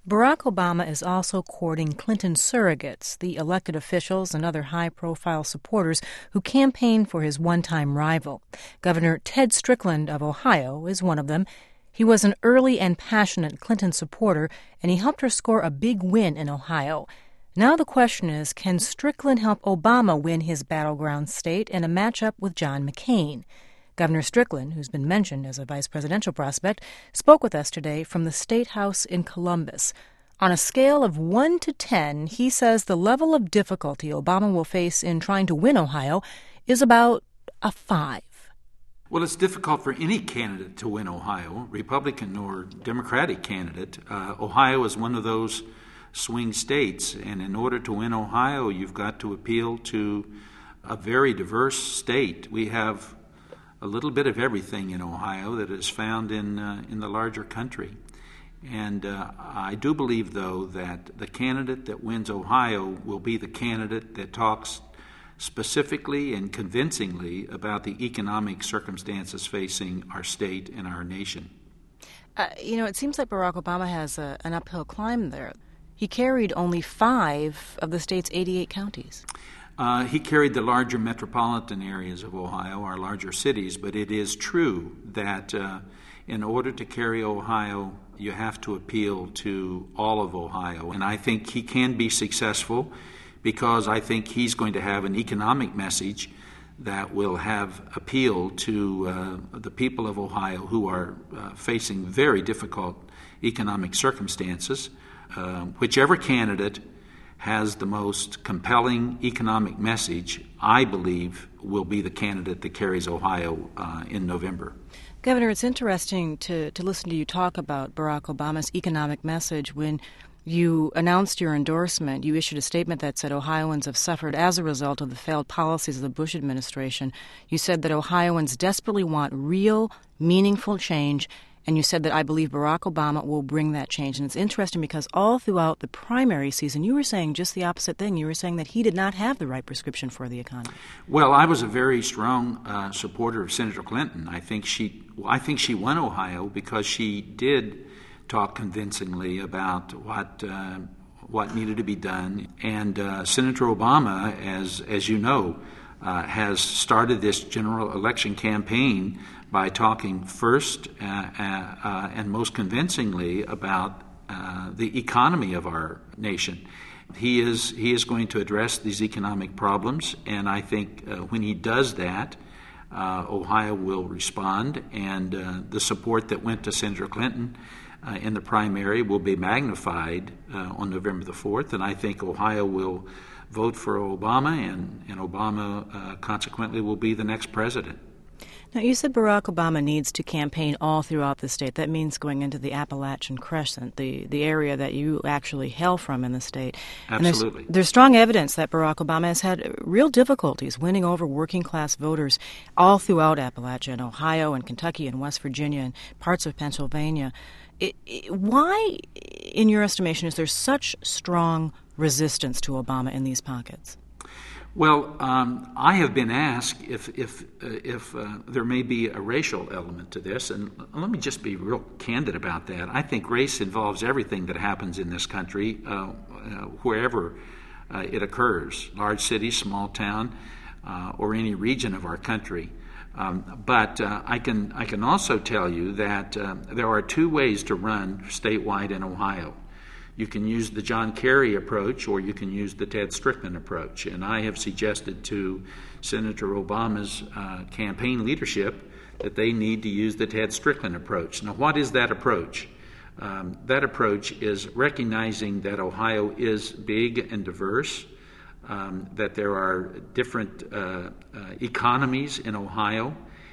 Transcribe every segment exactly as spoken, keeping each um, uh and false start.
Barack Obama is also courting Clinton surrogates, the elected officials and other high-profile supporters who campaigned for his one-time rival. Governor Ted Strickland of Ohio is one of them. He was an early and passionate Clinton supporter, and he helped her score a big win in Ohio. Now the question is, can Strickland help Obama win his battleground state in a matchup with John McCain? Governor Strickland, who's been mentioned as a vice presidential prospect, spoke with us today from the State House in Columbus. On a scale of one to ten, he says the level of difficulty Obama will face in trying to win Ohio is about a five. Well, it's difficult for any candidate to win Ohio, Republican or Democratic candidate. Uh, Ohio is one of those swing states, and in order to win Ohio, you've got to appeal to a very diverse state. We have a little bit of everything in Ohio that is found in uh, in the larger country. And uh, I do believe, though, that the candidate that wins Ohio will be the candidate that talks specifically and convincingly about the economic circumstances facing our state and our nation. Uh, you know, it seems like Barack Obama has a, an uphill climb there. He carried only five of the state's eighty-eight counties. Uh, he carried the larger metropolitan areas of Ohio, our larger cities, but it is true that uh, in order to carry Ohio, you have to appeal to all of Ohio. And I think he can be successful because I think he's going to have an economic message that will have appeal to uh, the people of Ohio who are uh, facing very difficult economic circumstances. Uh, whichever candidate has the most compelling economic message, I believe, will be the candidate that carries Ohio uh, in November. Governor, it's interesting to, to listen to you talk about Barack Obama's economic message. When you announced your endorsement, you issued a statement that said Ohioans have suffered as a result of the failed policies of the Bush administration. You said that Ohioans desperately want real, meaningful change, and you said that I believe Barack Obama will bring that change. And it's interesting because all throughout the primary season, you were saying just the opposite thing. You were saying that he did not have the right prescription for the economy. Well, I was a very strong uh, supporter of Senator Clinton. I think she, I think she won Ohio because she did talk convincingly about what uh, what needed to be done. And uh, Senator Obama, as as you know, uh, has started this general election campaign by talking first uh, uh, and most convincingly about uh, the economy of our nation. He is he is going to address these economic problems, and I think uh, when he does that, uh, Ohio will respond, and uh, the support that went to Senator Clinton uh, in the primary will be magnified uh, on November the fourth, and I think Ohio will vote for Obama, and, and Obama uh, consequently will be the next president. Now, you said Barack Obama needs to campaign all throughout the state. That means going into the Appalachian Crescent, the, the area that you actually hail from in the state. Absolutely. There's, there's strong evidence that Barack Obama has had real difficulties winning over working-class voters all throughout Appalachia, and Ohio and Kentucky and West Virginia and parts of Pennsylvania. It, it, why, in your estimation, is there such strong resistance to Obama in these pockets? Well, um, I have been asked if if uh, if uh, there may be a racial element to this, and let me just be real candid about that. I think race involves everything that happens in this country, uh, uh, wherever uh, it occurs, large city, small town, uh, or any region of our country. Um, but uh, I can I can also tell you that uh, there are two ways to run statewide in Ohio. You can use the John Kerry approach, or you can use the Ted Strickland approach. And I have suggested to Senator Obama's uh, campaign leadership that they need to use the Ted Strickland approach. Now, what is that approach? Um, that approach is recognizing that Ohio is big and diverse, um, that there are different uh, uh, economies in Ohio,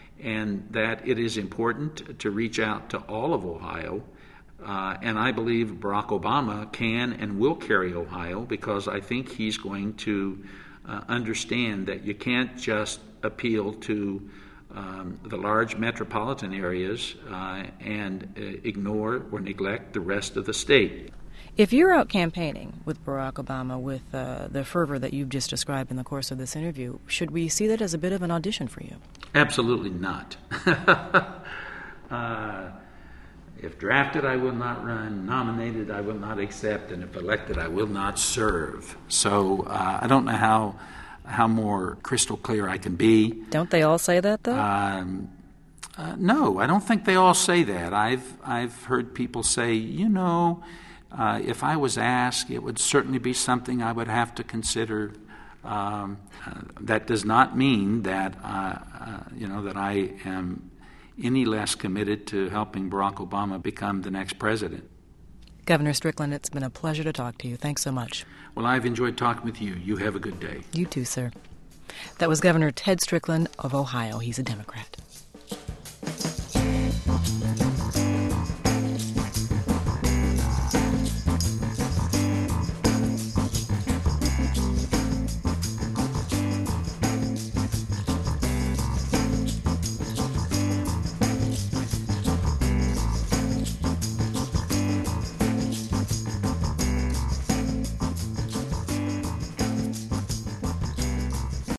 and that it is important to reach out to all of Ohio. Uh, and I believe Barack Obama can and will carry Ohio because I think he's going to uh, understand that you can't just appeal to um, the large metropolitan areas uh, and uh, ignore or neglect the rest of the state. If you're out campaigning with Barack Obama with uh, the fervor that you've just described in the course of this interview, should we see that as a bit of an audition for you? Absolutely not. uh, If drafted, I will not run. Nominated, I will not accept. And if elected, I will not serve. So uh, I don't know how how more crystal clear I can be. Don't they all say that, though? Um, uh, no, I don't think they all say that. I've I've heard people say, you know, uh, if I was asked, it would certainly be something I would have to consider. Um, uh, that does not mean that uh, uh, you know that I am any less committed to helping Barack Obama become the next president. Governor Strickland, it's been a pleasure to talk to you. Thanks so much. Well, I've enjoyed talking with you. You have a good day. You too, sir. That was Governor Ted Strickland of Ohio. He's a Democrat.